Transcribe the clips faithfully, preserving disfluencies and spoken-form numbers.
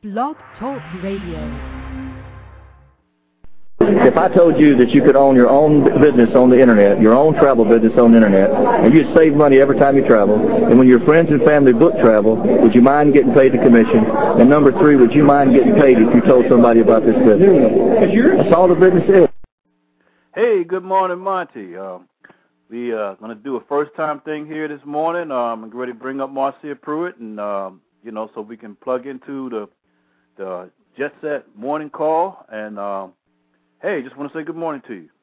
Blog Talk Radio. If I told you that you could own your own business on the internet, your own travel business on the internet, and you'd save money every time you travel, and when your friends and family book travel, would you mind getting paid the commission? And number three, would you mind getting paid if you told somebody about this business? That's all the business is. Hey, good morning, Monty. Um, we are uh, going to do a first-time thing here this morning. Um, I'm ready to bring up Marcia Pruitt, and um, you know, so we can plug into the the Jet Set morning call. And um, hey, just want to say good morning to you.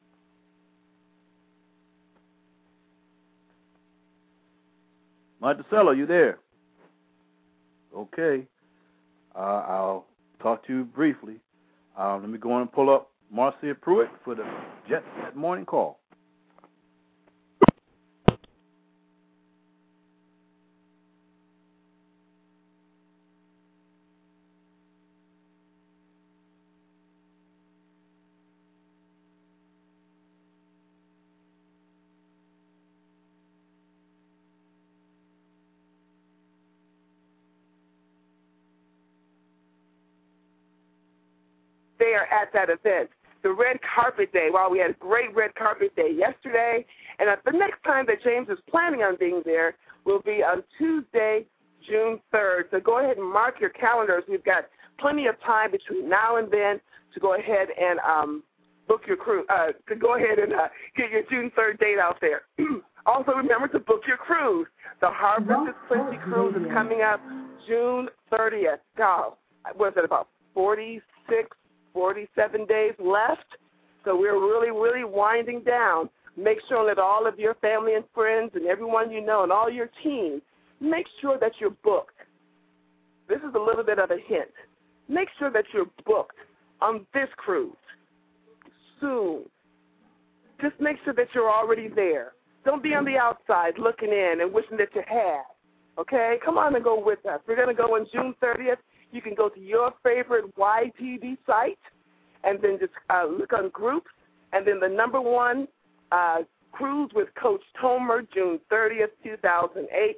Monticello, you there? Okay. Uh, I'll talk to you briefly. Uh, let me go on and pull up Marcia Pruitt for the Jet Set morning call. There at that event, the Red Carpet Day. Wow, we had a great Red Carpet Day yesterday, and uh, the next time that James is planning on being there will be on Tuesday, June third. So go ahead and mark your calendars. We've got plenty of time between now and then to go ahead and um, book your cruise, uh, to go ahead and uh, get your June third date out there. Also, remember to book your cruise. The Harvest is Plenty cruise is coming up June thirtieth. God, what is it, about forty-six, forty-seven days left, so we're really, really winding down. Make sure that all of your family and friends and everyone you know and all your team, make sure that you're booked. This is a little bit of a hint. Make sure that you're booked on this cruise soon. Just make sure that you're already there. Don't be on the outside looking in and wishing that you had, okay? Come on and go with us. We're going to go on June thirtieth. You can go to your favorite Y T V site and then just uh, look on groups, and then the number one uh, cruise with Coach Tomer, June thirtieth, two thousand eight.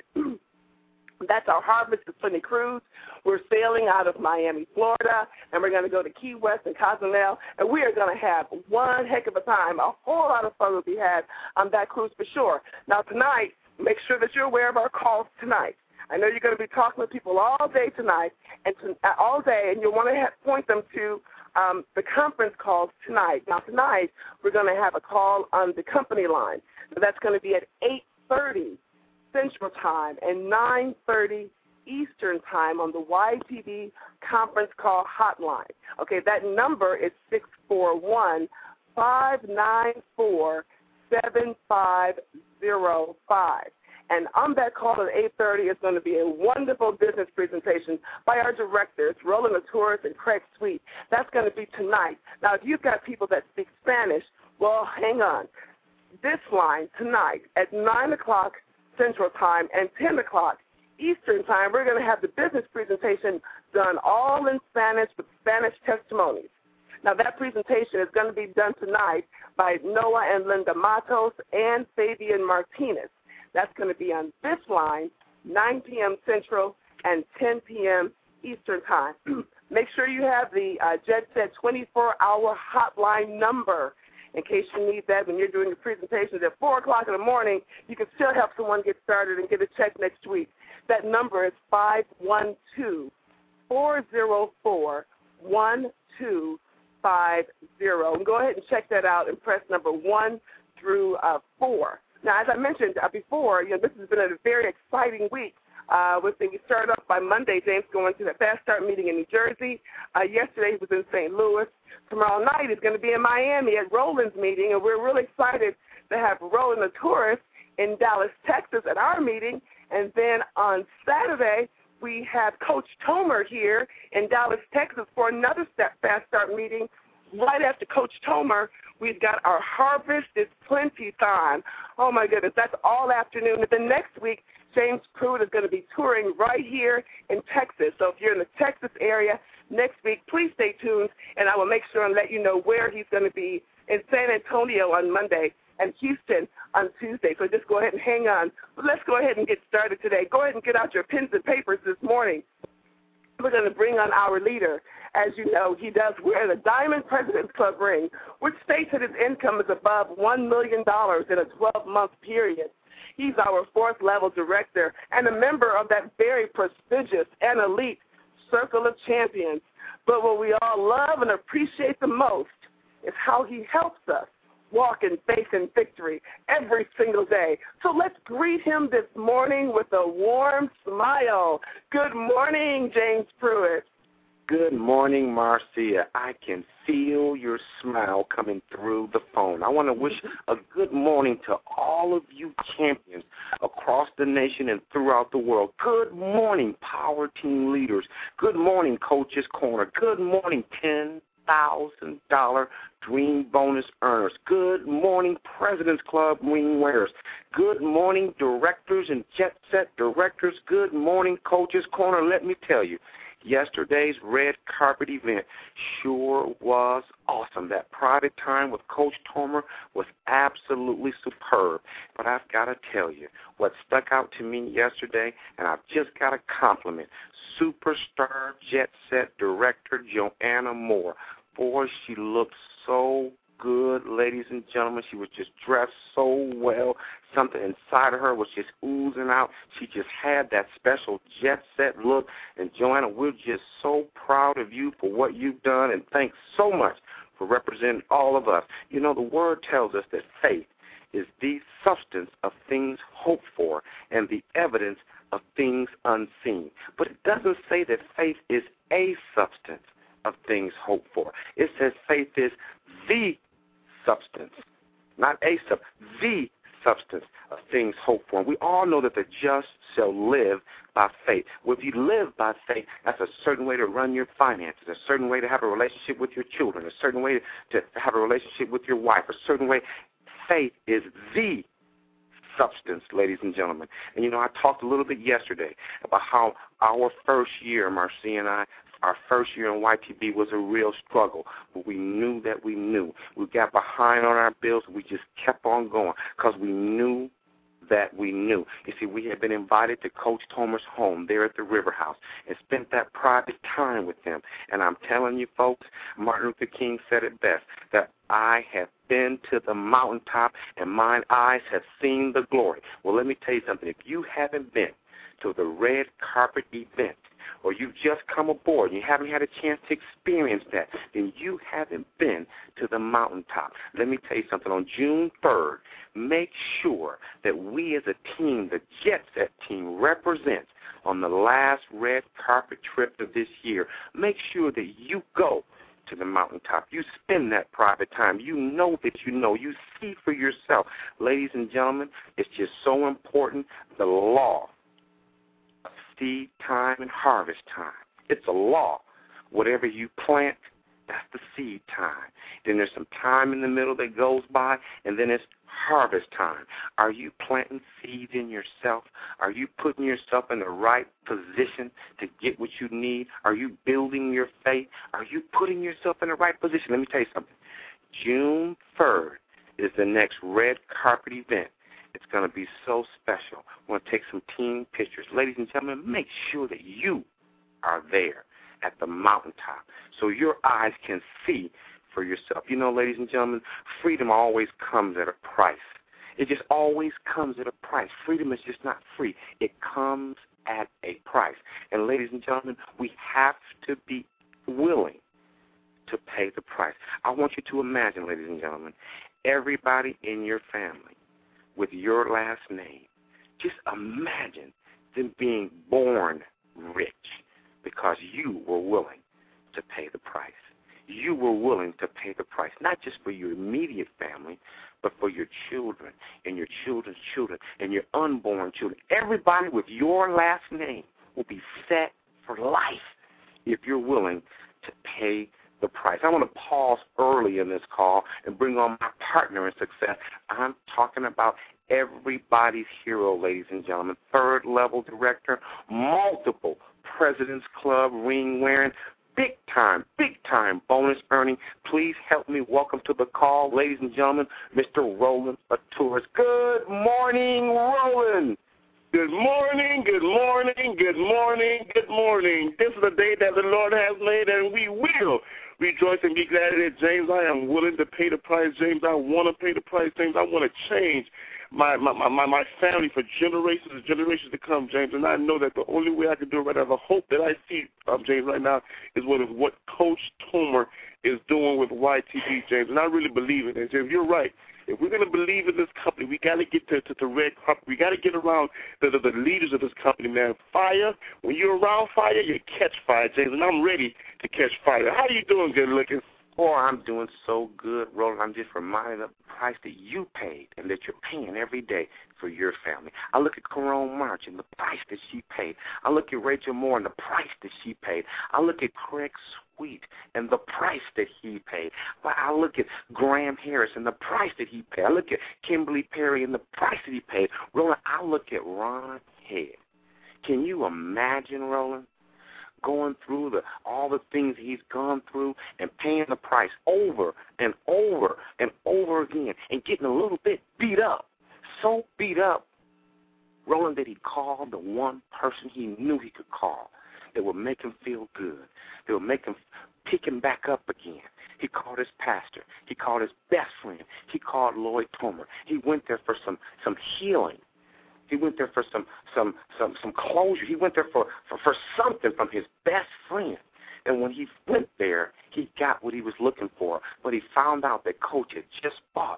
That's our Harvest is Plenty cruise. We're sailing out of Miami, Florida, and we're going to go to Key West and Cozumel, and we are going to have one heck of a time. A whole lot of fun will be had on that cruise for sure. Now, tonight, make sure that you're aware of our calls tonight. I know you're going to be talking with people all day tonight, and to, uh, all day, and you'll want to have, point them to um, the conference calls tonight. Now, tonight, we're going to have a call on the company line. So that's going to be at eight thirty Central Time and nine thirty Eastern Time on the Y T V conference call hotline. Okay, that number is six four one, five nine four, seven five zero five. And on that call at eight thirty is going to be a wonderful business presentation by our directors, Roland Latours and Craig Sweet. That's going to be tonight. Now, if you've got people that speak Spanish, well, hang on. This line tonight at nine o'clock Central Time and ten o'clock Eastern Time, we're going to have the business presentation done all in Spanish with Spanish testimonies. Now, that presentation is going to be done tonight by Noah and Linda Matos and Fabian Martinez. That's going to be on this line, nine p.m. Central and ten p.m. Eastern Time. Make sure you have the uh, Jet Set twenty-four hour hotline number in case you need that when you're doing your presentations at four o'clock in the morning. You can still help someone get started and get a check next week. That number is five one two, four zero four, one two five zero. And go ahead and check that out and press number one through uh, four. Now, as I mentioned uh, before, you know, this has been a very exciting week. Uh, with the, we started off by Monday, James going to the Fast Start meeting in New Jersey. Uh, yesterday he was in Saint Louis. Tomorrow night he's going to be in Miami at Roland's meeting, and we're really excited to have Roland Latours in Dallas, Texas at our meeting. And then on Saturday we have Coach Tomer here in Dallas, Texas for another Fast Start meeting. Right after Coach Tomer, we've got our Harvest is Plenty time. Oh, my goodness, that's all afternoon. And then next week, James Pruitt is going to be touring right here in Texas. So if you're in the Texas area next week, please stay tuned, and I will make sure and let you know where he's going to be in San Antonio on Monday and Houston on Tuesday. So just go ahead and hang on. But let's go ahead and get started today. Go ahead and get out your pens and papers this morning. we're going to bring on our leader. As you know, he does wear the Diamond President's Club ring, which states that his income is above one million dollars in a twelve-month period. He's our fourth-level director and a member of that very prestigious and elite Circle of Champions. But what we all love and appreciate the most is how he helps us walk in faith and victory every single day. So let's greet him this morning with a warm smile. Good morning, James Pruitt. Good morning, Marcia. I can feel your smile coming through the phone. I want to wish a good morning to all of you champions across the nation and throughout the world. Good morning, Power Team leaders. Good morning, Coach's Corner. Good morning, ten thousand dollars Dream Bonus earners. Good morning, President's Club ring wearers. Good morning, directors and Jet Set directors. Good morning, Coach's Corner. Let me tell you, yesterday's red carpet event sure was awesome. That private time with Coach Tomer was absolutely superb. But I've got to tell you, what stuck out to me yesterday, and I've just got to compliment superstar Jet Set director Joanna Moore. Boy, she looked so good, ladies and gentlemen. She was just dressed so well. Something inside of her was just oozing out. She just had that special Jet Set look. And, Joanna, we're just so proud of you for what you've done, and thanks so much for representing all of us. You know, the Word tells us that faith is the substance of things hoped for and the evidence of things unseen. But it doesn't say that faith is a substance of things hoped for. It says faith is the substance, not a sub, the substance of things hoped for. And we all know that the just shall live by faith. Well, if you live by faith, that's a certain way to run your finances, a certain way to have a relationship with your children, a certain way to have a relationship with your wife, a certain way. Faith is the substance, ladies and gentlemen. And, you know, I talked a little bit yesterday about how our first year, Marcia and I, our first year in Y T B was a real struggle, but we knew that we knew. We got behind on our bills. We just kept on going because we knew that we knew. You see, we had been invited to Coach Tomer's home there at the River House and spent that private time with them. And I'm telling you, folks, Martin Luther King said it best, that I have been to the mountaintop and mine eyes have seen the glory. Well, let me tell you something. If you haven't been to the red carpet event, or you've just come aboard and you haven't had a chance to experience that, then you haven't been to the mountaintop. Let me tell you something. On June third, make sure that we as a team, the Jet Set team, represents on the last red carpet trip of this year. Make sure that you go to the mountaintop. You spend that private time. You know that you know. You see for yourself. Ladies and gentlemen, it's just so important. The law of seed time and harvest time. It's a law. Whatever you plant, that's the seed time. Then there's some time in the middle that goes by, and then it's harvest time. Are you planting seeds in yourself? Are you putting yourself in the right position to get what you need? Are you building your faith? Are you putting yourself in the right position? Let me tell you something. June third is the next red carpet event. It's going to be so special. We're going to take some team pictures. Ladies and gentlemen, make sure that you are there at the mountaintop so your eyes can see for yourself. You know, ladies and gentlemen, freedom always comes at a price. It just always comes at a price. Freedom is just not free. It comes at a price. And ladies and gentlemen, we have to be willing to pay the price. I want you to imagine, ladies and gentlemen, everybody in your family with your last name. Just imagine them being born rich because you were willing to pay the price. You were willing to pay the price, not just for your immediate family, but for your children and your children's children and your unborn children. Everybody with your last name will be set for life if you're willing to pay the price. I want to pause early in this call and bring on my partner in success. I'm talking about everybody's hero, ladies and gentlemen, third level director, multiple President's Club ring wearing, big time, big time bonus earning. Please help me welcome to the call, ladies and gentlemen, Mister Roland Atouris. Good morning, Roland. Good morning, good morning, good morning, good morning. This is the day that the Lord has made, and we will rejoice and be glad in it. James, I am willing to pay the price. James, I want to pay the price. James, I want to change my, my, my, my family for generations and generations to come, James. And I know that the only way I can do it right now, the hope that I see, um, James, right now is what, is what Coach Toomer is doing with Y T V, James. And I really believe it. And, James, you're right. If we're going to believe in this company, we got to get to, to the red carpet. We got to get around the, the, the leaders of this company, man. Fire, when you're around fire, you catch fire, James, and I'm ready to catch fire. How you doing, good looking? Oh, I'm doing so good, Roland. I'm just reminded of the price that you paid and that you're paying every day for your family. I look at Corone March and the price that she paid. I look at Rachel Moore and the price that she paid. I look at Craig Sweet and the price that he paid. I look at Graham Harris and the price that he paid. I look at Kimberly Perry and the price that he paid. Roland, I look at Ron Head. Can you imagine, Roland, going through the all the things he's gone through and paying the price over and over and over again and getting a little bit beat up, so beat up, Roland, that he called the one person he knew he could call that would make him feel good, that would make him pick him back up again. He called his pastor. He called his best friend. He called Lloyd Toomer. He went there for some, some healing. He went there for some some some, some closure. He went there for, for, for something from his best friend. And when he went there, he got what he was looking for. But he found out that Coach had just bought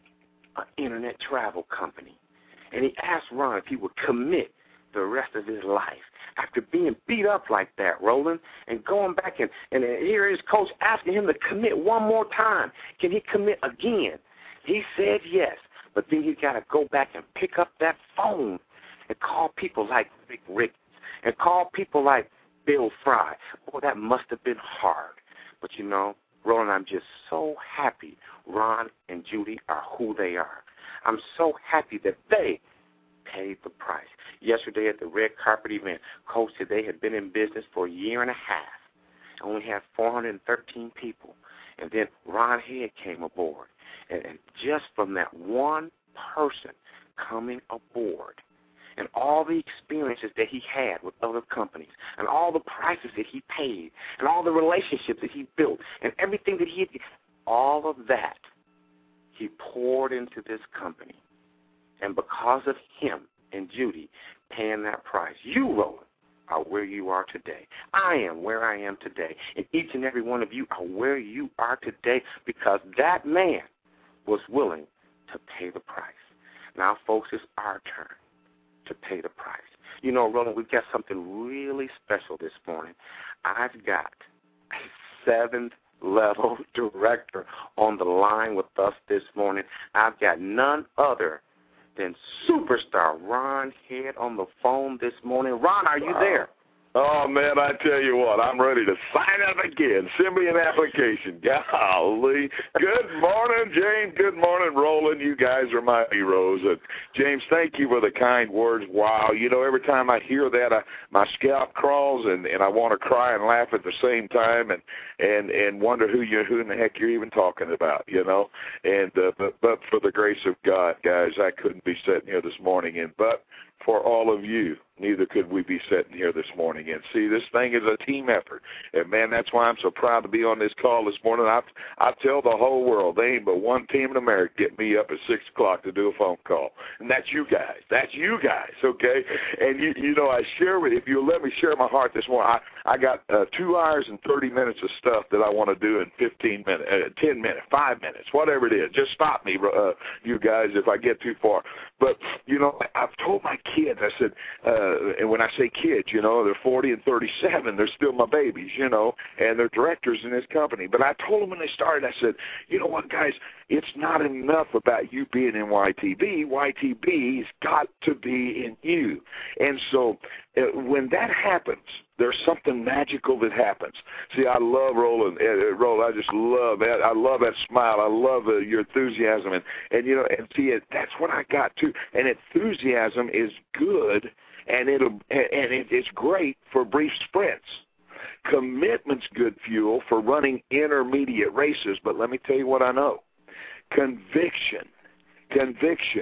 an internet travel company. And he asked Ron if he would commit the rest of his life after being beat up like that, Roland, and going back. And, and here is Coach asking him to commit one more time. Can he commit again? He said yes. But then you got to go back and pick up that phone and call people like Rick Ricketts and call people like Bill Fry. Boy, that must have been hard. But, you know, Roland, I'm just so happy Ron and Judy are who they are. I'm so happy that they paid the price. Yesterday at the red carpet event, Coach said they had been in business for a year and a half, only had four hundred thirteen people. And then Ron Head came aboard. And, and just from that one person coming aboard and all the experiences that he had with other companies and all the prices that he paid and all the relationships that he built and everything that he had, all of that he poured into this company. And because of him and Judy paying that price, you, Roland, are where you are today. I am where I am today. And each and every one of you are where you are today because that man was willing to pay the price. Now, folks, it's our turn to pay the price. You know, Roland, we've got something really special this morning. I've got a seventh-level director on the line with us this morning. I've got none other than superstar Ron Head on the phone this morning. Ron, are you wow. there? Oh, man, I tell you what, I'm ready to sign up again. Send me an application. Golly. Good morning, James. Good morning, Roland. You guys are my heroes. And James, thank you for the kind words. Wow. You know, every time I hear that, I, my scalp crawls, and, and I want to cry and laugh at the same time and, and, and wonder who you who in the heck you're even talking about, you know. And uh, but, but for the grace of God, guys, I couldn't be sitting here this morning. And but for all of you, neither could we be sitting here this morning. And see, this thing is a team effort. And, man, that's why I'm so proud to be on this call this morning. I, I tell the whole world, there ain't but one team in America get me up at six o'clock to do a phone call. And that's you guys. That's you guys, okay? And, you, you know, I share with you, if you'll let me share my heart this morning, I, I got uh, two hours and thirty minutes of stuff that I want to do in fifteen minutes, uh, ten minutes, five minutes, whatever it is. Just stop me, uh, you guys, if I get too far. But, you know, I've told my kids, I said, uh, and when I say kids, you know, they're forty and thirty-seven. They're still my babies, you know, and they're directors in this company. But I told them when they started, I said, you know what, guys, it's not enough about you being in Y T V. Y T V's got to be in you. And so uh, when that happens, there's something magical that happens. See, I love Roland. Uh, Roland, I just love that. I love that smile. I love uh, your enthusiasm. And, and, you know, and see, it, that's what I got, too. And enthusiasm is good, and, it'll, and it, it's great for brief sprints. Commitment's good fuel for running intermediate races, but let me tell you what I know. Conviction, conviction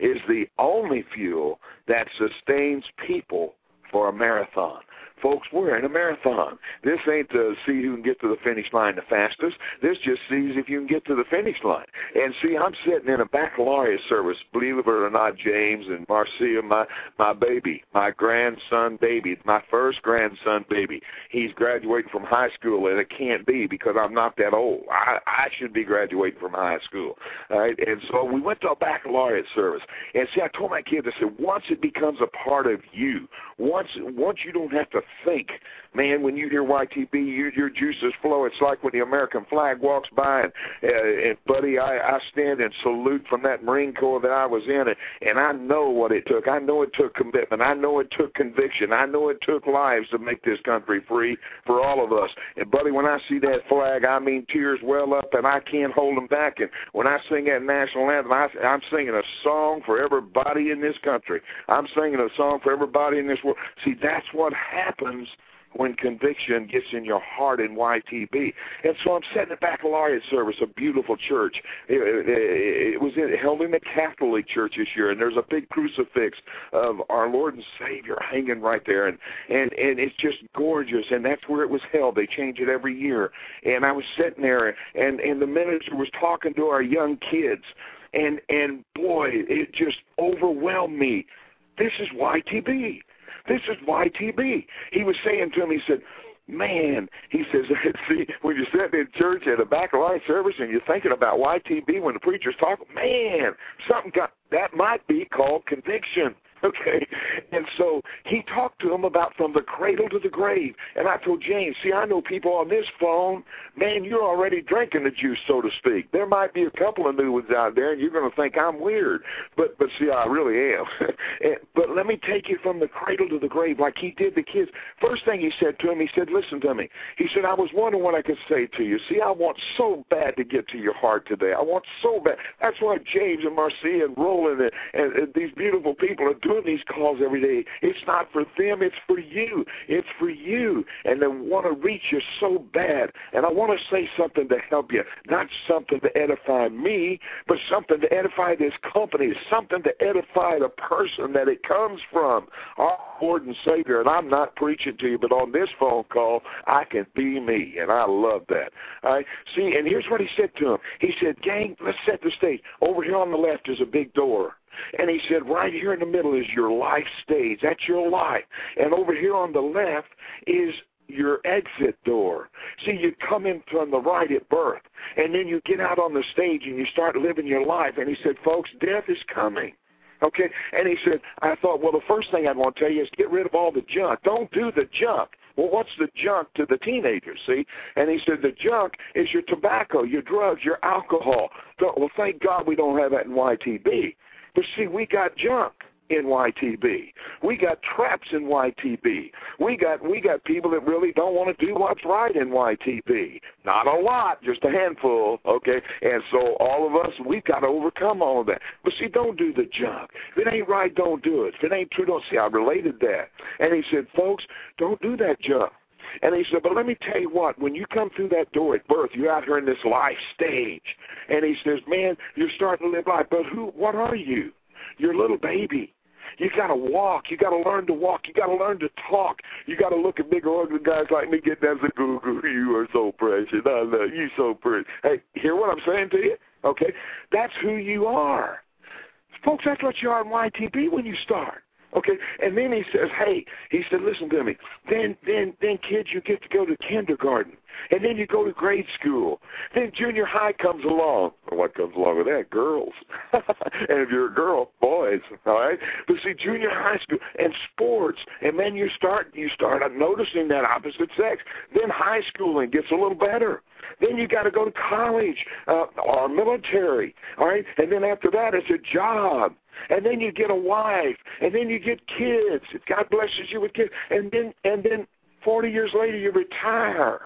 is the only fuel that sustains people for a marathon. Folks, we're in a marathon. This ain't to see who can get to the finish line the fastest. This just sees if you can get to the finish line. And see, I'm sitting in a baccalaureate service, believe it or not, James and Marcia, my, my baby, my grandson baby, my first grandson baby. He's graduating from high school, and it can't be because I'm not that old. I, I should be graduating from high school. All right? And so we went to a baccalaureate service. And see, I told my kids, I said, once it becomes a part of you, once, once you don't have to think, man, when you hear Y T B, your, your juices flow. It's like when the American flag walks by, and, uh, and buddy, I, I stand and salute from that Marine Corps that I was in, and, and I know what it took. I know it took commitment. I know it took conviction. I know it took lives to make this country free for all of us. And, buddy, when I see that flag, I mean, tears well up, and I can't hold them back. And when I sing that national anthem, I, I'm singing a song for everybody in this country. I'm singing a song for everybody in this world. See, that's what happens when conviction gets in your heart in Y T B. And so I'm sitting at baccalaureate service, a beautiful church. It, it, it was in, held in the Catholic Church this year, and there's a big crucifix of our Lord and Savior hanging right there, and, and, and it's just gorgeous, and that's where it was held. They change it every year. And I was sitting there, and, and the minister was talking to our young kids, and, and boy, it just overwhelmed me. This is Y T B. This is Y T B. He was saying to me, he said, man, he says, see, when you're sitting in church at a baccalaureate service and you're thinking about Y T B when the preacher's talking, man, something got, that might be called conviction. Okay, and so he talked to him about from the cradle to the grave. And I told James, see, I know people on this phone, man, you're already drinking the juice, so to speak. There might be a couple of new ones out there, and you're going to think I'm weird. But, but see, I really am. and, but let me take you from the cradle to the grave like he did the kids. First thing he said to him, he said, listen to me. He said, I was wondering what I could say to you. See, I want so bad to get to your heart today. I want so bad. That's why James and Marcia and Roland and, and, and these beautiful people are doing these calls every day. It's not for them, it's for you. It's for you. And they want to reach you so bad. And I want to say something to help you, not something to edify me, but something to edify this company, something to edify the person that it comes from, our Lord and Savior. And I'm not preaching to you, but on this phone call, I can be me, and I love that. All right? See, and here's what he said to him. He said, gang, let's set the stage. Over here on the left is a big door. And he said, right here in the middle is your life stage. That's your life. And over here on the left is your exit door. See, you come in from the right at birth, and then you get out on the stage and you start living your life. And he said, folks, death is coming. Okay? And he said, I thought, well, the first thing I'd want to tell you is get rid of all the junk. Don't do the junk. Well, what's the junk to the teenagers, see? And he said the junk is your tobacco, your drugs, your alcohol. Well, thank God we don't have that in Y T B. But see, we got junk in Y T B. We got traps in Y T B. We got we got people that really don't want to do what's right in Y T B. Not a lot, just a handful, okay? And so all of us, we've got to overcome all of that. But see, don't do the junk. If it ain't right, don't do it. If it ain't true, don't. See, I related that. And he said, folks, don't do that junk. And he said, but let me tell you what, when you come through that door at birth, you're out here in this life stage. And he says, man, you're starting to live life, but who? What are you? You're a little baby. You got to walk. You got to learn to walk. You got to learn to talk. You got to look at big, ugly guys like me, get down and say, goo-goo, you are so precious. I love you so pretty. Hey, hear what I'm saying to you? Okay? That's who you are. Folks, that's what you are in Y T B when you start. Okay, and then he says, hey, he said, listen to me. Then, then, then, kids, you get to go to kindergarten, and then you go to grade school. Then junior high comes along. Well, what comes along with that? Girls. And if you're a girl, boys. All right. But see, junior high school and sports, and then you start, you start noticing that opposite sex. Then high schooling gets a little better. Then you got to go to college uh, or military. All right, and then after that, it's a job. And then you get a wife, and then you get kids. If God blesses you with kids, and then and then forty years later you retire,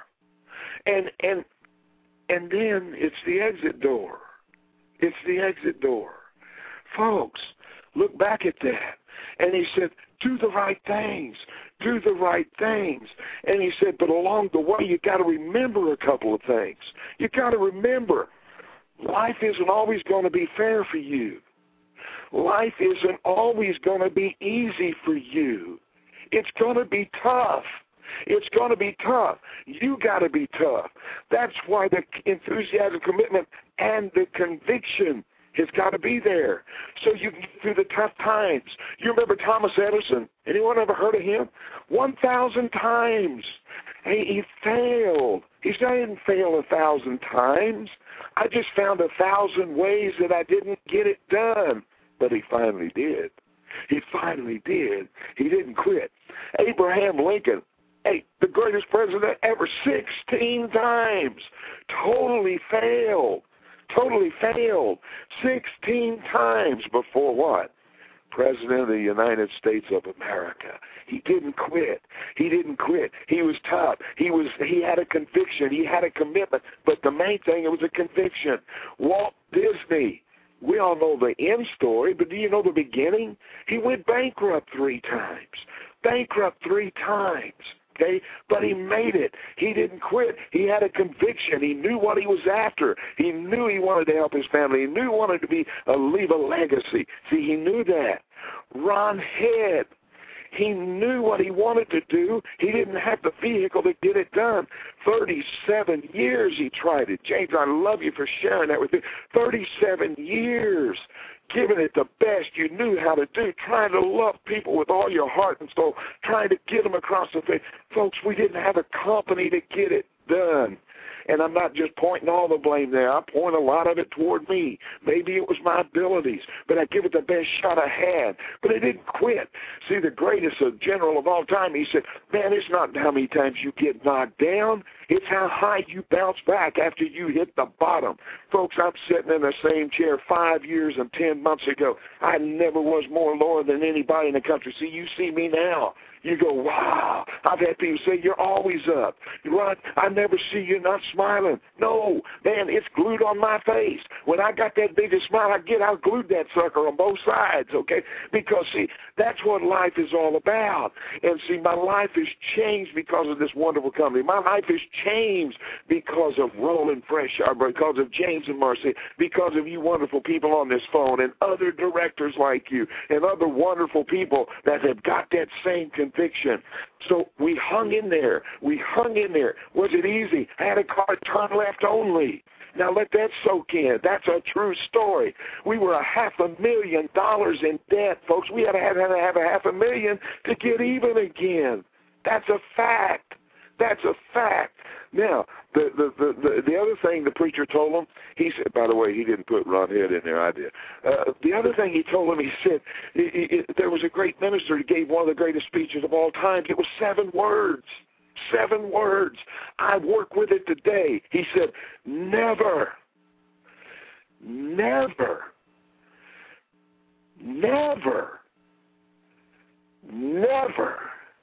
and and and then it's the exit door. It's the exit door, folks. Look back at that. And he said, do the right things. Do the right things. And he said, but along the way you got to remember a couple of things. You got to remember, life isn't always going to be fair for you. life isn't always going to be easy for you. It's going to be tough. It's going to be tough. You got to be tough. That's why the enthusiasm, commitment, and the conviction has got to be there so you can get through the tough times. You remember Thomas Edison? Anyone ever heard of him? one thousand times. Hey, he failed. He said, I didn't fail a thousand times. I just found a thousand ways that I didn't get it done. But he finally did. He finally did. He didn't quit. Abraham Lincoln, hey, the greatest president ever, sixteen times. Totally failed. Totally failed. sixteen times before what? President of the United States of America. He didn't quit. He didn't quit. He was tough. He was. He had a conviction. He had a commitment. But the main thing, it was a conviction. Walt Disney. We all know the end story, but do you know the beginning? He went bankrupt three times. Bankrupt three times. Okay, but he made it. He didn't quit. He had a conviction. He knew what he was after. He knew he wanted to help his family. He knew he wanted to be uh, leave a legacy. See, he knew that. Ron Head, he knew what he wanted to do. He didn't have the vehicle to get it done. thirty-seven years he tried it. James, I love you for sharing that with me. thirty-seven years. Giving it the best you knew how to do, trying to love people with all your heart and soul, trying to get them across the face. Folks, we didn't have a company to get it done. And I'm not just pointing all the blame there. I point a lot of it toward me. Maybe it was my abilities, but I give it the best shot I had. But I didn't quit. See, the greatest general of all time, he said, man, it's not how many times you get knocked down. It's how high you bounce back after you hit the bottom. Folks, I'm sitting in the same chair five years and ten months ago. I never was more lower than anybody in the country. See, you see me now. You go, wow. I've had people say, you're always up. Ron, I never see you not smiling. No, man, it's glued on my face. When I got that biggest smile I get, I glued that sucker on both sides, okay? Because, see, that's what life is all about. And, see, my life has changed because of this wonderful company. My life has changed because of Roland Fresh, because of James and Marcy, because of you wonderful people on this phone and other directors like you and other wonderful people that have got that same conviction. So we hung in there. We hung in there. Was it easy? I had a car turn left only. Now let that soak in. That's a true story. We were a half a million dollars in debt, folks. We had to have, had to have a half a million to get even again. That's a fact. That's a fact. Now, the, the the the the other thing the preacher told him, he said, by the way, he didn't put Ron Head in there, I did. Uh, the other thing he told him, he said, it, it, there was a great minister who gave one of the greatest speeches of all time. It was seven words. Seven words. I work with it today. He said, never, never, never, never,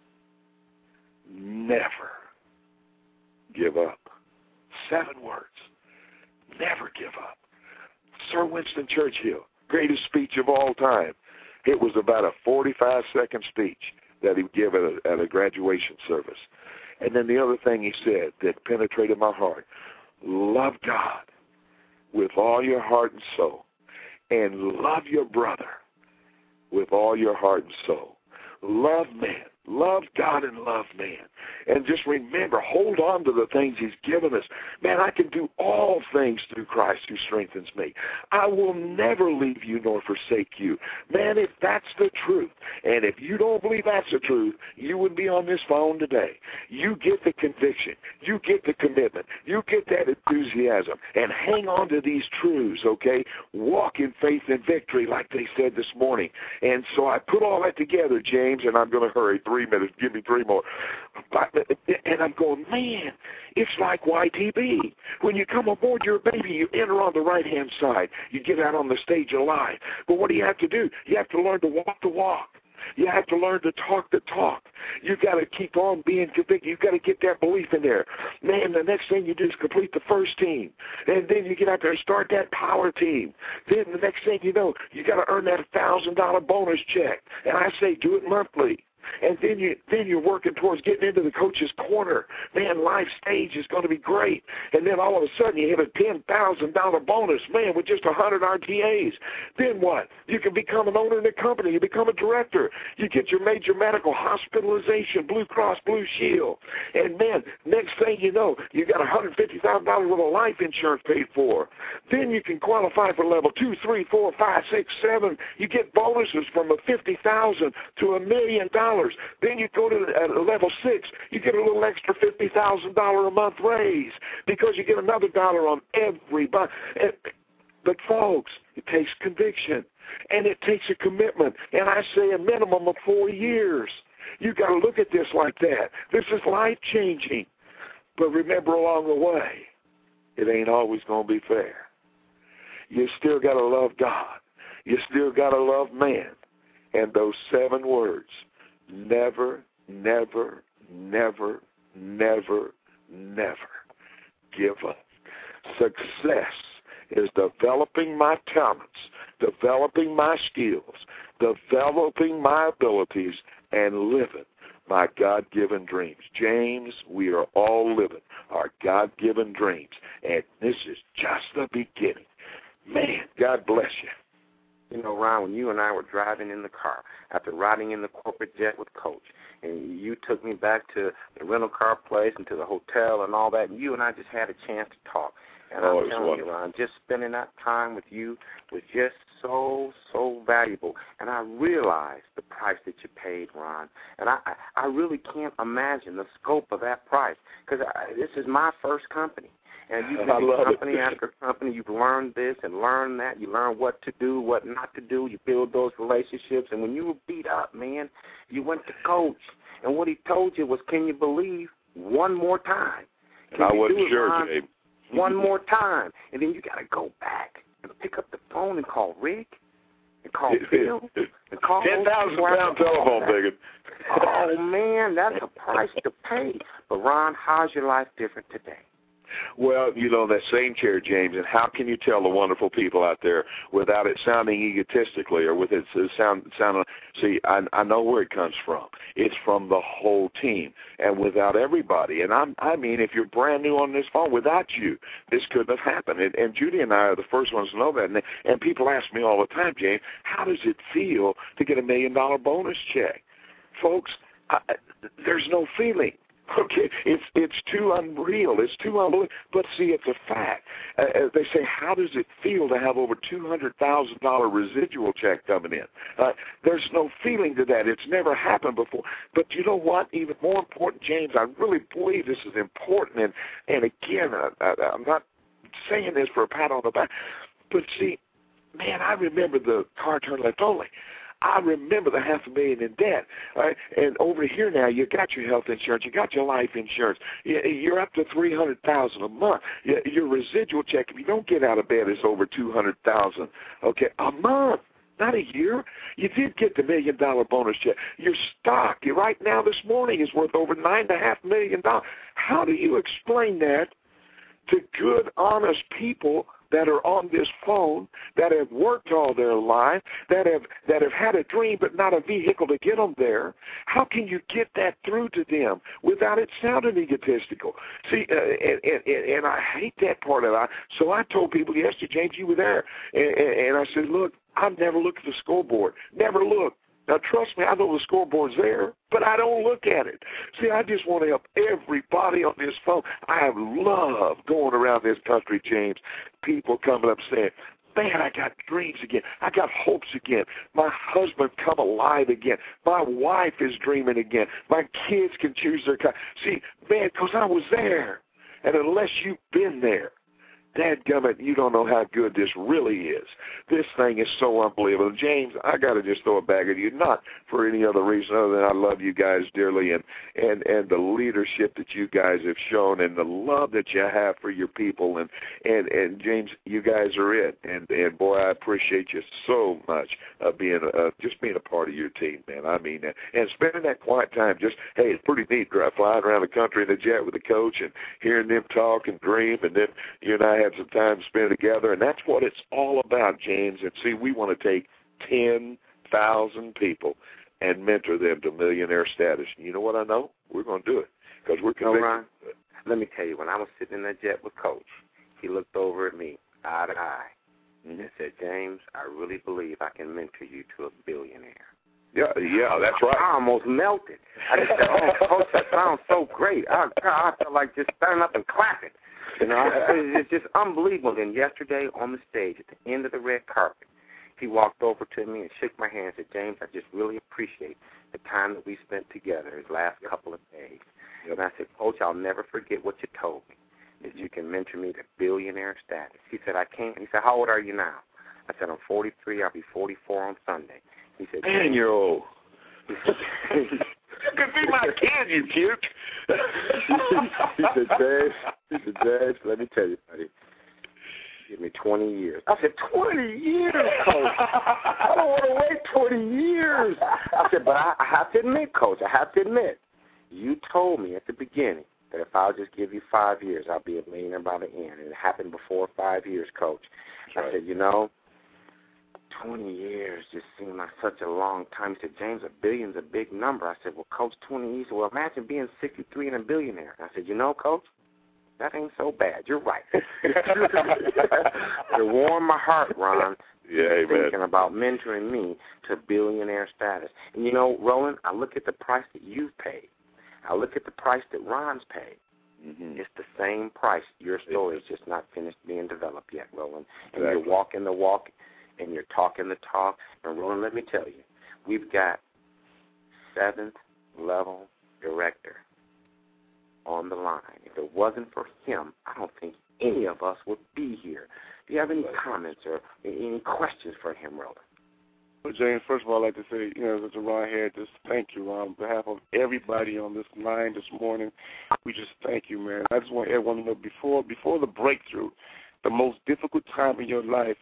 never give up. Seven words. Never give up. Sir Winston Churchill, greatest speech of all time. It was about a forty-five second speech that he gave at a, at a graduation service. And then the other thing he said that penetrated my heart, love God with all your heart and soul, and love your brother with all your heart and soul. Love man. Love God and love man. And just remember, hold on to the things he's given us. Man, I can do all things through Christ who strengthens me. I will never leave you nor forsake you. Man, if that's the truth, and if you don't believe that's the truth, you would be on this phone today. You get the conviction. You get the commitment. You get that enthusiasm. And hang on to these truths, okay? Walk in faith and victory like they said this morning. And so I put all that together, James, and I'm going to hurry. Three minutes. Give me three more. And I'm going, man, it's like Y T B. When you come aboard, you're a baby. You enter on the right-hand side. You get out on the stage alive. But what do you have to do? You have to learn to walk the walk. You have to learn to talk the talk. You've got to keep on being convicted. You've got to get that belief in there. Man, the next thing you do is complete the first team. And then you get out there and start that power team. Then the next thing you know, you got to earn that one thousand dollar bonus check. And I say do it monthly. And then, you, then you're working towards getting into the coach's corner. Man, life stage is going to be great. And then all of a sudden you hit a ten thousand dollars bonus, man, with just one hundred R T As. Then what? You can become an owner in the company. You become a director. You get your major medical hospitalization, Blue Cross Blue Shield. And, man, next thing you know, you got one hundred fifty thousand dollars worth of life insurance paid for. Then you can qualify for level two, three, four, five, six, seven. You get bonuses from a fifty thousand dollars to a million dollars. Then you go to uh, level six, you get a little extra fifty thousand dollars a month raise because you get another dollar on every buy. But, folks, it takes conviction, and it takes a commitment, and I say a minimum of four years. You've got to look at this like that. This is life-changing. But remember along the way, it ain't always going to be fair. You still got to love God. You still got to love man. And those seven words, never, never, never, never, never give up. Success is developing my talents, developing my skills, developing my abilities, and living my God-given dreams. James, we are all living our God-given dreams, and this is just the beginning. Man, God bless you. You know, Ron, when you and I were driving in the car after riding in the corporate jet with Coach, and you took me back to the rental car place and to the hotel and all that, and you and I just had a chance to talk. And oh, I'm telling wonderful. you, Ron, just spending that time with you was just so, so valuable. And I realized the price that you paid, Ron. And I, I really can't imagine the scope of that price because this is my first company. And you've been in company after company. You've learned this and learned that. You learn what to do, what not to do. You build those relationships. And when you were beat up, man, you went to Coach. And what he told you was, can you believe one more time? Can I you wasn't do it, sure, Ron? Gabe. One more time. And then you got to go back and pick up the phone and call Rick and call Bill and call ten thousand pound telephone bigot. Oh, man, that's a price to pay. But, Ron, how's your life different today? Well, you know, that same chair, James, and how can you tell the wonderful people out there without it sounding egotistically or with it sound, sound see, I, I know where it comes from. It's from the whole team and without everybody. And I'm, I mean, if you're brand new on this phone, without you, this couldn't have happened. And, and Judy and I are the first ones to know that. And, and people ask me all the time, James, how does it feel to get a million-dollar bonus check? Folks, I, there's no feeling. Okay, it's it's too unreal. It's too unbelievable. But see, it's a fact. Uh, they say, how does it feel to have over two hundred thousand dollars residual check coming in? Uh, there's no feeling to that. It's never happened before. But you know what? Even more important, James, I really believe this is important. And, and again, I, I, I'm not saying this for a pat on the back. But see, man, I remember the car turn left only. I remember the half a million in debt. Right? And over here now, you got your health insurance, you got your life insurance. You're up to three hundred thousand dollars a month. Your residual check, if you don't get out of bed, is over two hundred thousand dollars. Okay, a month, not a year. You did get the million dollar bonus check. Your stock, right now this morning, is worth over nine and a half million dollars. How do you explain that to good, honest people that are on this phone, that have worked all their life, that have that have had a dream but not a vehicle to get them there? How can you get that through to them without it sounding egotistical? See, uh, and, and, and I hate that part of it. So I told people yesterday, James, you were there, and, and I said, look, I've never looked at the scoreboard, never looked. Now, trust me, I know the scoreboard's there, but I don't look at it. See, I just want to help everybody on this phone. I have loved going around this country, James, people coming up saying, man, I got dreams again. I got hopes again. My husband come alive again. My wife is dreaming again. My kids can choose their kind. See, man, because I was there. And unless you've been there, dadgummit, you don't know how good this really is. This thing is so unbelievable. James, I got to just throw it back at you, not for any other reason other than I love you guys dearly and, and, and the leadership that you guys have shown and the love that you have for your people. And, and, and James, you guys are it. And, and boy, I appreciate you so much uh, being uh, just being a part of your team, man. I mean that. And spending that quiet time just, hey, it's pretty neat flying around the country in the jet with the coach and hearing them talk and dream, and then you and I had some time to spend together, and that's what it's all about, James. And see, we want to take ten thousand people and mentor them to millionaire status. And you know what I know? We're going to do it because we're convicted. No, Ron, let me tell you, when I was sitting in that jet with Coach, he looked over at me, eye to eye, mm-hmm. and said, James, I really believe I can mentor you to a billionaire. Yeah, yeah, that's right. I almost melted. I just said, oh, Coach, that sounds so great. I, I felt like just standing up and clapping. You know, it's just unbelievable. And yesterday on the stage, at the end of the red carpet, he walked over to me and shook my hand and said, James, I just really appreciate the time that we spent together his last couple of days. Yep. And I said, Coach, I'll never forget what you told me, that you can mentor me to billionaire status. He said, I can't. He said, how old are you now? I said, I'm forty-three. I'll be forty-four on Sunday. He said, man, you're old. He said, you could be my kid, you cute. he said, James, he said, James, let me tell you, buddy. Give me twenty years. I said, twenty years, Coach. I don't want to wait twenty years. I said, but I, I have to admit, Coach, I have to admit, you told me at the beginning that if I'll just give you five years, I'll be a millionaire by the end. And it happened before five years, Coach. Right. I said, you know, twenty years just seemed like such a long time. He said, James, a billion's a big number. I said, well, Coach, twenty years. Well, imagine being sixty-three and a billionaire. I said, you know, Coach, that ain't so bad. You're right. It warmed my heart, Ron, yeah, thinking man. about mentoring me to billionaire status. And, you know, Roland, I look at the price that you've paid. I look at the price that Ron's paid. Mm-hmm. It's the same price. Your story is just not finished being developed yet, Roland. And exactly. You're walking the walk, and you're talking the talk. And, Roland, let me tell you, we've got seventh-level director on the line. If it wasn't for him, I don't think any of us would be here. Do you have any comments or any questions for him, Roland? Well, James, first of all, I'd like to say, you know, Mister Ron here, just thank you on behalf of everybody on this line this morning. We just thank you, man. I just want everyone to know before before the breakthrough, the most difficult time in your life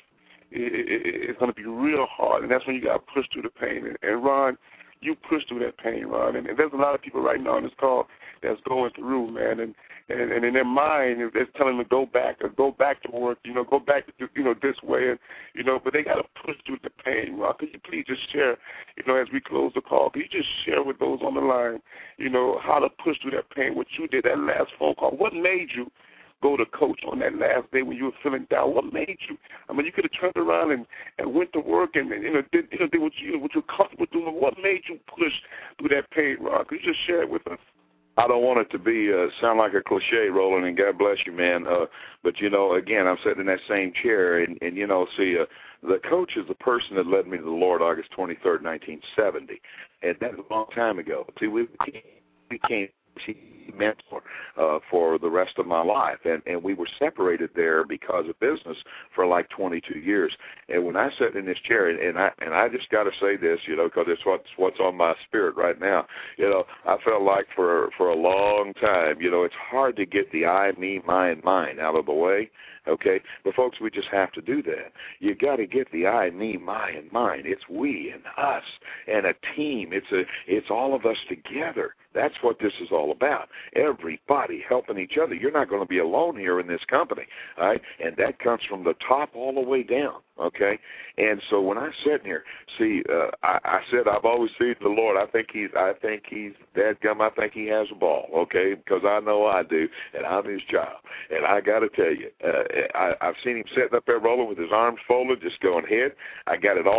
is going to be real hard, and that's when you got to push through the pain. And, and Ron, you push through that pain, Ron. And, and there's a lot of people right now on this call that's going through, man, and, and, and in their mind, it's telling them to go back or go back to work, you know, go back to, you know, this way, and, you know, but they got to push through the pain, Ron. Could you please just share, you know, as we close the call, could you just share with those on the line, you know, how to push through that pain, what you did, that last phone call, what made you go to Coach on that last day when you were feeling down? What made you? I mean, you could have turned around and, and went to work and, and you know did, you know, did what you what you're comfortable doing. What made you push through that pain, Ron? Could you just share it with us? I don't want it to be uh, sound like a cliche, Roland, and God bless you, man. Uh, but you know, again, I'm sitting in that same chair, and, and you know, see, uh, the coach is the person that led me to the Lord August twenty-third, nineteen seventy, and that's a long time ago. See, we became mentor uh, for the rest of my life, and, and we were separated there because of business for like twenty-two years. And when I sat in this chair, and, and I and I just got to say this, you know, because it's what's what's on my spirit right now. You know, I felt like for for a long time, you know, it's hard to get the I, me, mine, mine out of the way. Okay, but folks, we just have to do that. You got to get the I, me, my, and mine. It's we and us and a team. It's a it's all of us together. That's what this is all about. Everybody helping each other. You're not going to be alone here in this company, all right? And that comes from the top all the way down, okay? And so when I sit here, see, uh, I, I said I've always seen the Lord. I think he's, I think he's dadgum. I think he has a ball, okay? Because I know I do, and I'm his child. And I got to tell you, uh, I, I've seen him sitting up there rolling with his arms folded, just going ahead. I got it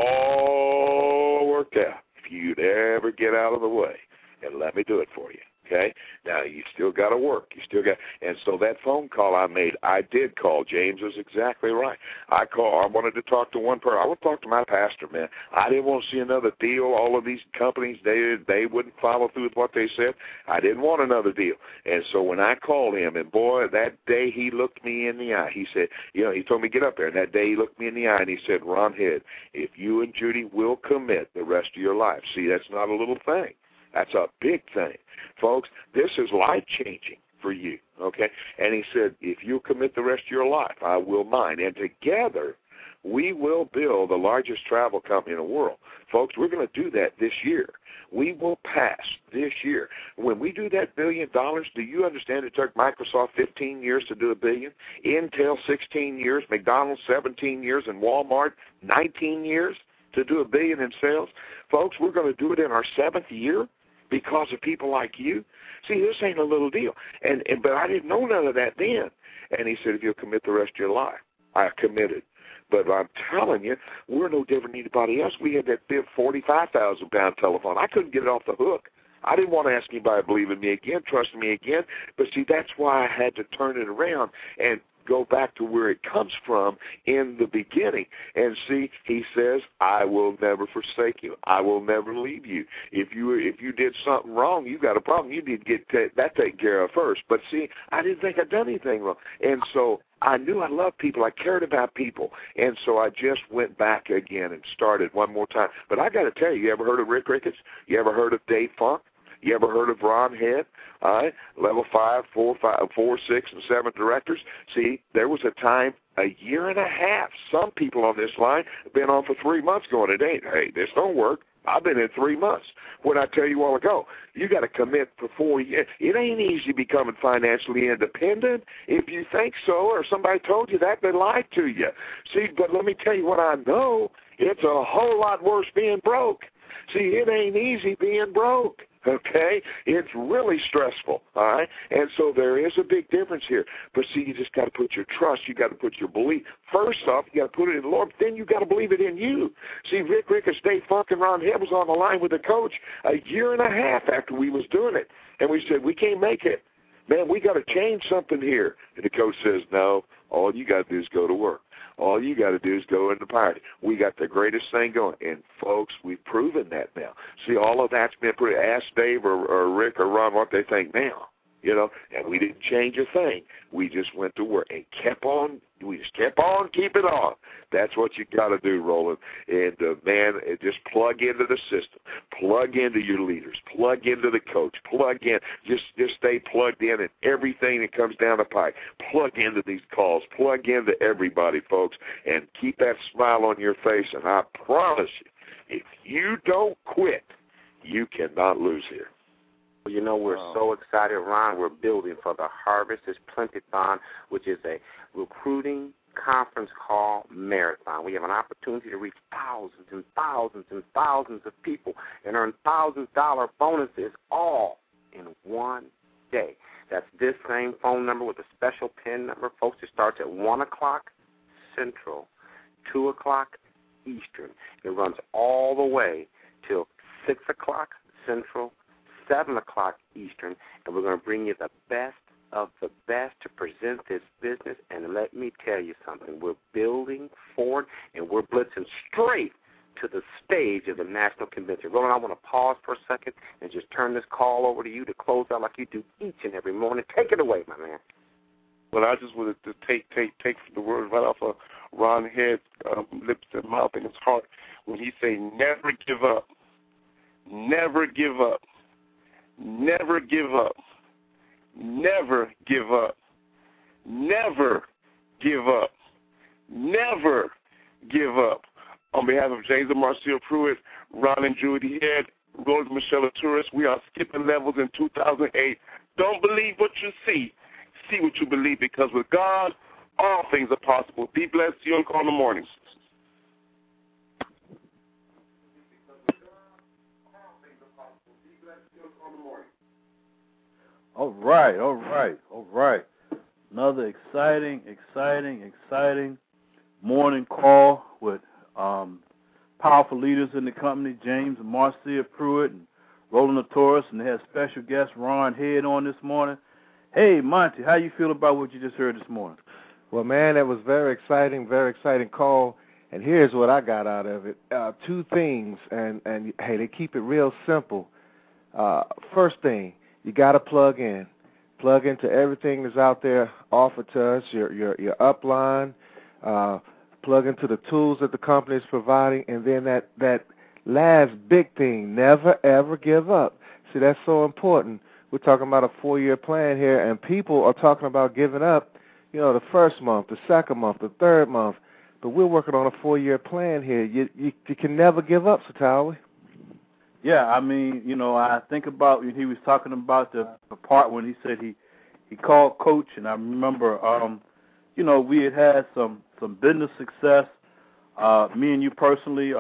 all worked out. If you'd ever get out of the way and let me do it for you, okay? Now, you still got to work. You still got, and so that phone call I made, I did call. James is exactly right. I call. I wanted to talk to one person. I want to talk to my pastor, man. I didn't want to see another deal. All of these companies, they they wouldn't follow through with what they said. I didn't want another deal. And so when I called him, and boy, that day he looked me in the eye. He said, you know, he told me get up there. And that day he looked me in the eye, and he said, Ron Head, if you and Judy will commit the rest of your life. See, that's not a little thing. That's a big thing. Folks, this is life-changing for you, okay? And he said, if you commit the rest of your life, I will mine. And together, we will build the largest travel company in the world. Folks, we're going to do that this year. We will pass this year. When we do that billion dollars, do you understand it took Microsoft fifteen years to do a billion, Intel sixteen years, McDonald's seventeen years, and Walmart nineteen years? to do a billion in sales? Folks, we're going to do it in our seventh year because of people like you. See, this ain't a little deal. And, and But I didn't know none of that then. And he said, if you'll commit the rest of your life. I committed. But I'm telling you, we're no different than anybody else. We had that big forty-five thousand pound telephone. I couldn't get it off the hook. I didn't want to ask anybody to believe in me again, trust me again. But, see, that's why I had to turn it around and go back to where it comes from in the beginning. And see, he says, I will never forsake you. I will never leave you. If you if you did something wrong, you got a problem. You need to get t- that taken care of first. But see, I didn't think I'd done anything wrong. And so I knew I loved people. I cared about people. And so I just went back again and started one more time. But I got to tell you, you ever heard of Rick Ricketts? You ever heard of Dave Funk? You ever heard of Ron Head? All right, level five, four, five, four, six, and seven directors. See, there was a time, a year and a half. Some people on this line have been on for three months going, it ain't. Hey, this don't work. I've been in three months. When I tell you all ago, you got to commit for four years. It ain't easy becoming financially independent. If you think so, or somebody told you that, they lied to you. See, but let me tell you what I know. It's a whole lot worse being broke. See, it ain't easy being broke. Okay? It's really stressful, all right? And so there is a big difference here. But see, you just got to put your trust, you got to put your belief. First off, you got to put it in the Lord, but then you got to believe it in you. See, Rick Ricketts, Dave Funk, and Ron Head was on the line with the coach a year and a half after we was doing it. And we said, we can't make it. Man, we got to change something here. And the coach says, no, all you got to do is go to work. All you got to do is go into party. We got the greatest thing going. And, folks, we've proven that now. See, all of that's been pretty. Ask Dave or, or Rick or Ron what they think now, you know. And we didn't change a thing. We just went to work and kept on. We just kept on keeping on. That's what you got to do, Roland. And, uh, man, just plug into the system. Plug into your leaders. Plug into the coach. Plug in. Just just stay plugged in and everything that comes down the pike. Plug into these calls. Plug into everybody, folks, and keep that smile on your face. And I promise you, if you don't quit, you cannot lose here. Well, you know, we're wow. so excited, Ron. We're building for the Harvest is Plenty-thon, which is a recruiting conference call marathon. We have an opportunity to reach thousands and thousands and thousands of people and earn thousands of dollar bonuses all in one day. That's this same phone number with a special PIN number. Folks, it starts at one o'clock Central, two o'clock Eastern. It runs all the way till six o'clock Central, seven o'clock Eastern, and we're going to bring you the best of the best to present this business. And let me tell you something. We're building forward, and we're blitzing straight to the stage of the National Convention. Roland, I want to pause for a second and just turn this call over to you to close out like you do each and every morning. Take it away, my man. Well, I just wanted to take take take the words right off of Ron Head's um, lips and mouth and his heart when he say, never give up. Never give up. Never give up. Never give up. Never give up. Never give up. On behalf of James and Marcia Pruitt, Ron and Judy Head, Rose Michelle Tourist, we are skipping levels in two thousand eight. Don't believe what you see. See what you believe, because with God, all things are possible. Be blessed. See you on Call in the Mornings. All right, all right, all right. Another exciting, exciting, exciting morning call with um, powerful leaders in the company, James and Marcia Pruitt and Roland Torres, and they had special guest Ron Head on this morning. Hey, Monty, how you feel about what you just heard this morning? Well, man, that was very exciting, very exciting call. And here's what I got out of it. Uh, two things, and, and, hey, they keep it real simple. Uh, first thing, you got to plug in. Plug into everything that's out there offered to us, your your, your upline. Uh, plug into the tools that the company is providing. And then that, that last big thing, never, ever give up. See, that's so important. We're talking about a four-year plan here, and people are talking about giving up, you know, the first month, the second month, the third month. But we're working on a four-year plan here. You you, you can never give up, Satawi. Yeah, I mean, you know, I think about when he was talking about the, the part when he said he, he called Coach, and I remember, um, you know, we had had some, some business success, uh, me and you personally, um,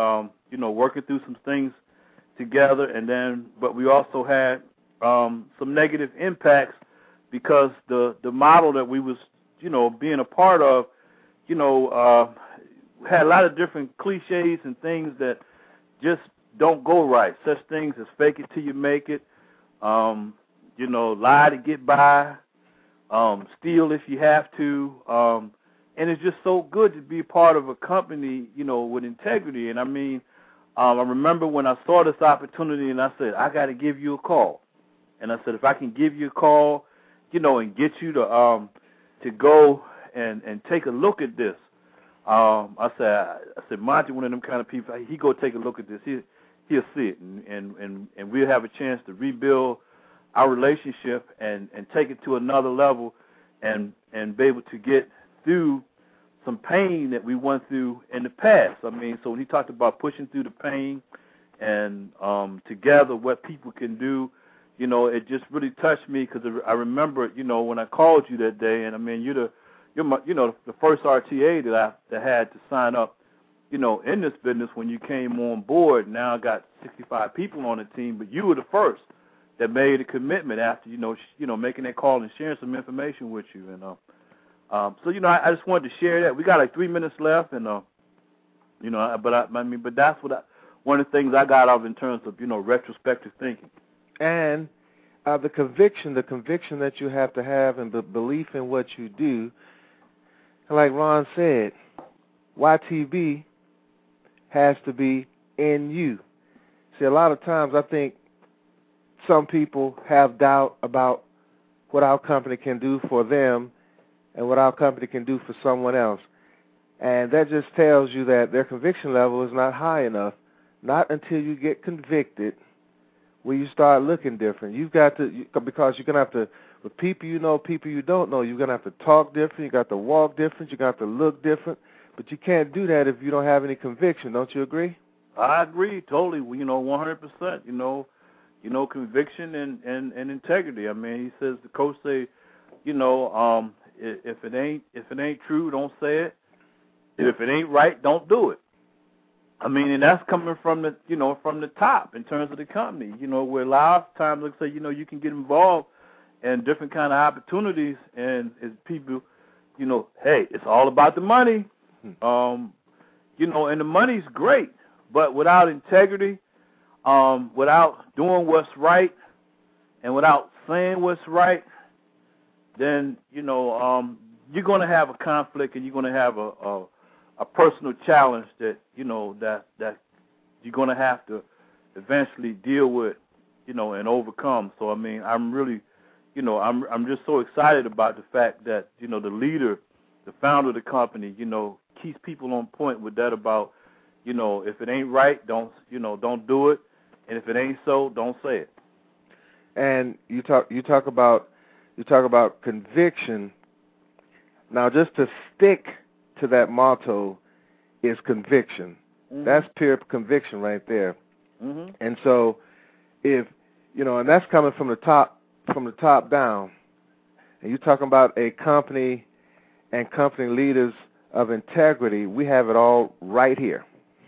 you know, working through some things together, and then, but we also had um, some negative impacts because the the model that we was, you know, being a part of, you know, uh, had a lot of different cliches and things that just don't go right. Such things as fake it till you make it, um, you know, lie to get by, um, steal if you have to, um, and it's just so good to be part of a company, you know, with integrity. And I mean, um, I remember when I saw this opportunity, and I said, I got to give you a call. And I said, if I can give you a call, you know, and get you to um, to go and, and take a look at this. Um, I said, I said, Monty, one of them kind of people, he go take a look at this. He he'll see it, and, and, and, and we'll have a chance to rebuild our relationship and, and take it to another level, and and be able to get through some pain that we went through in the past. I mean, so when he talked about pushing through the pain and um, together what people can do, you know, it just really touched me because I remember, you know, when I called you that day, and I mean, you're the, you're my, you know, the first R T A that I that had to sign up, you know, in this business when you came on board. Now I got sixty-five people on the team, but you were the first that made a commitment after, you know, sh- you know, making that call and sharing some information with you, and uh, um, so you know, I, I just wanted to share that. We got like three minutes left, and uh, you know, but I, I mean, but that's what I, one of the things I got out of in terms of, you know, retrospective thinking. And uh, the conviction, the conviction that you have to have, and the belief in what you do. Like Ron said, Y T B has to be in you. See, a lot of times I think some people have doubt about what our company can do for them and what our company can do for someone else. And that just tells you that their conviction level is not high enough. Not until you get convicted will you start looking different. You've got to, because you're going to have to, with people you know, people you don't know, you're going to have to talk different, you got to walk different, you got to look different, but you can't do that if you don't have any conviction. Don't you agree? I agree totally, you know, one hundred percent, you know, you know, conviction and, and, and integrity. I mean, he says, the coach say, you know, um, if it ain't if it ain't true, don't say it. If it ain't right, don't do it. I mean, and that's coming from the, you know, from the top in terms of the company, you know, where a lot of times, let's say, you know, you can get involved in different kind of opportunities, and as people, you know, hey, it's all about the money, um, you know, and the money's great, but without integrity, um, without doing what's right, and without saying what's right, then, you know, um, you're going to have a conflict, and you're going to have a, a a personal challenge that, you know, that that you're going to have to eventually deal with, you know, and overcome. So, I mean, I'm really, you know, I'm I'm just so excited about the fact that, you know, the leader, the founder of the company, you know, keeps people on point with that about, you know, if it ain't right, don't, you know, don't do it, and if it ain't so, don't say it. And you talk you talk about you talk about conviction. Now, just to stick to that motto is conviction. Mm-hmm. That's pure conviction right there. Mm-hmm. And so, if you know, and that's coming from the top, from the top down. And you're talking about a company and company leaders of integrity. We have it all right here.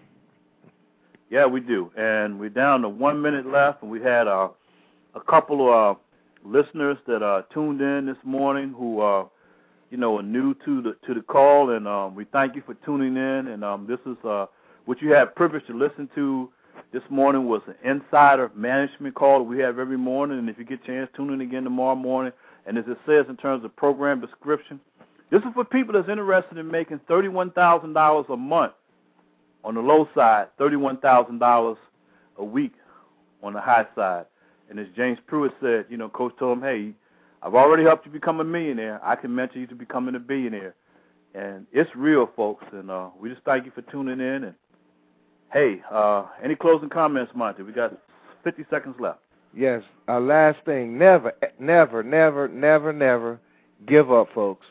Yeah, we do. And we're down to one minute left, and we had uh, a couple of uh, listeners that uh, tuned in this morning who uh, you know, are new to the to the call, and um, we thank you for tuning in. And um, this is uh, what you had privilege to listen to this morning was an insider management call that we have every morning. And if you get a chance, tune in again tomorrow morning. And as it says in terms of program description, this is for people that's interested in making thirty-one thousand dollars a month on the low side, thirty-one thousand dollars a week on the high side. And as James Pruitt said, you know, Coach told him, hey, I've already helped you become a millionaire. I can mentor you to becoming a billionaire. And it's real, folks. And uh, we just thank you for tuning in. And, hey, uh, any closing comments, Monty? We got fifty seconds left. Yes. Our last thing, never, never, never, never, never give up, folks.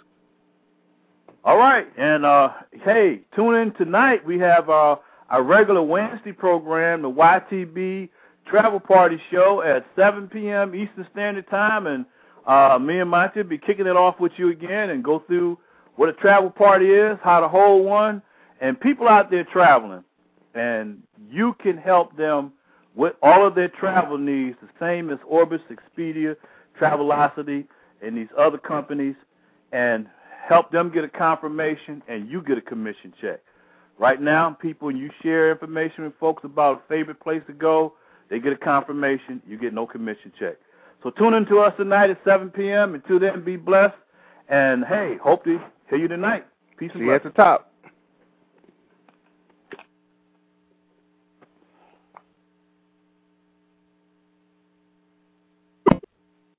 All right. And, uh, hey, tune in tonight. We have uh, our regular Wednesday program, the Y T B Travel Party Show at seven p.m. Eastern Standard Time. And Uh, me and Monty will be kicking it off with you again and go through what a travel party is, how to hold one, and people out there traveling. and you can help them with all of their travel needs, the same as Orbis, Expedia, Travelocity, and these other companies, and help them get a confirmation, and you get a commission check. Right now, people, when you share information with folks about a favorite place to go, they get a confirmation, you get no commission check. So tune in to us tonight at seven p.m. Until then, be blessed. And, hey, hope to hear you tonight. Peace and blessings. See you at the top.